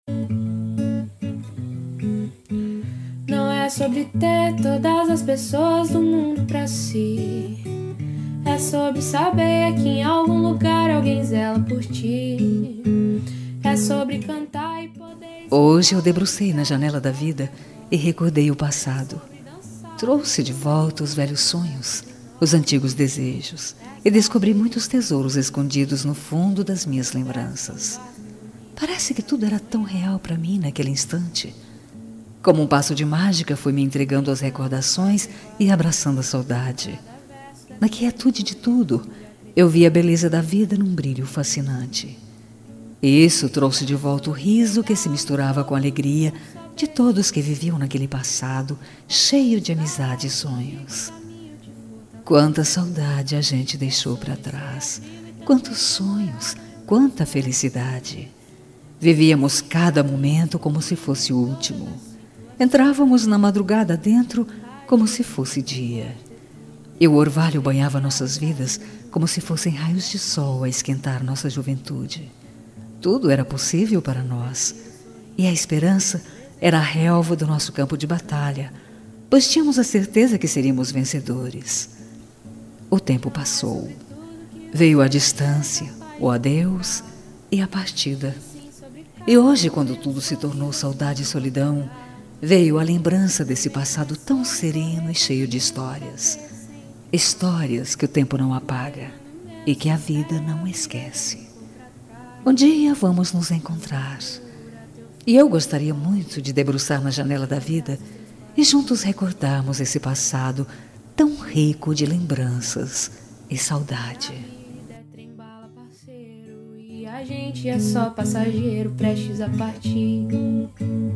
Não é sobre ter todas as pessoas do mundo pra si. É sobre saber que em algum lugar alguém zela por ti. É sobre cantar e poder... Hoje eu debrucei na janela da vida e recordei o passado. Trouxe de volta os velhos sonhos, os antigos desejos, e descobri muitos tesouros escondidos no fundo das minhas lembranças. Parece que tudo era tão real para mim naquele instante. Como um passo de mágica, fui me entregando às recordações e abraçando a saudade. Na quietude de tudo, eu vi a beleza da vida num brilho fascinante. Isso trouxe de volta o riso que se misturava com a alegria de todos que viviam naquele passado cheio de amizade e sonhos. Quanta saudade a gente deixou para trás, quantos sonhos, quanta felicidade. Vivíamos cada momento como se fosse o último. Entrávamos na madrugada dentro como se fosse dia. E o orvalho banhava nossas vidas como se fossem raios de sol a esquentar nossa juventude. Tudo era possível para nós. E a esperança era a relva do nosso campo de batalha, pois tínhamos a certeza que seríamos vencedores. O tempo passou. Veio a distância, o adeus e a partida. E hoje, quando tudo se tornou saudade e solidão, veio a lembrança desse passado tão sereno e cheio de histórias. Histórias que o tempo não apaga e que a vida não esquece. Um dia vamos nos encontrar. E eu gostaria muito de debruçar na janela da vida e juntos recordarmos esse passado tão rico de lembranças e saudade. E a gente é só passageiro prestes a partir.